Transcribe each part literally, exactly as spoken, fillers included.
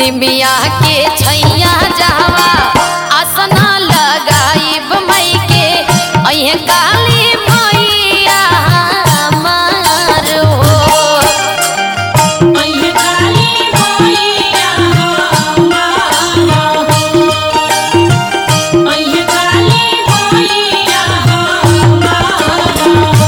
निमिया के छैया जावा आसना लगाइब मई के अहे काली मैया हमार हो अहे काली मैया हमार हो अहे काली मैया हमार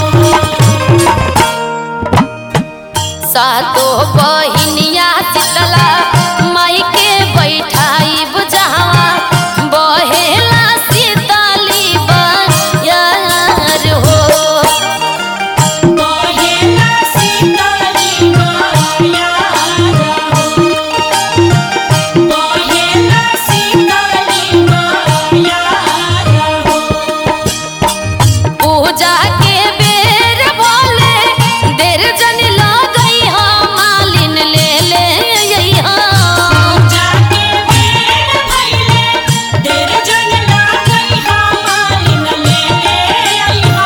हो सातो बहिनिया शीतला माई के बैठाइब जहाँ बहेला शीतली बयार हो बहेला शीतली बयार हो बहेला शीतली बयार हो पूजा के बेर बोले देर जन लगई हो मालिन ले ले अइहा जाके बेर भइले देर जन लागई मालिन ले ले अइहा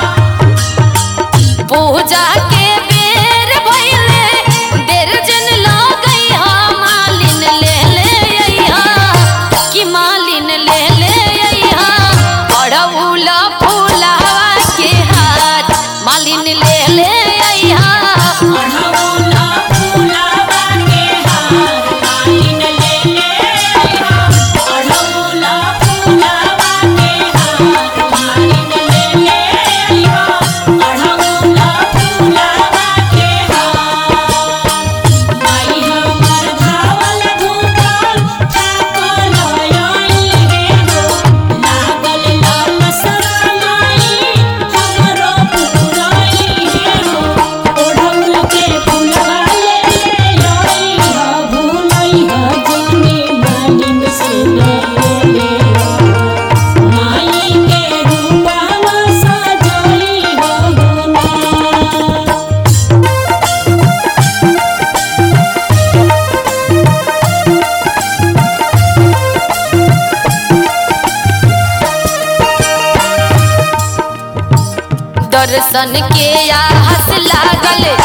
पूजा के बेर भइले देर जन लगई हो मालिन ले ले अइहा कि मालिन ले ले अइहा अड़हुला फूलावा के हाथ मालिन ले ले अइहा अड़हुला फूलावा के हार मालिन ले ले अइहा अड़हुला फूलावा के हार मालिन ले ले अइहा अड़हुला फूलावा के हार माई हमर धावल धूपल ठाकुर आई हे हो लागल लाल सराई हमरो पुराई हे हो ओढ़ौल के फूलवा ले ले आई हा भूलई हा जाने मालिन से ले ले माई के रूपवा सजई हो ना दर्शन के आस लागल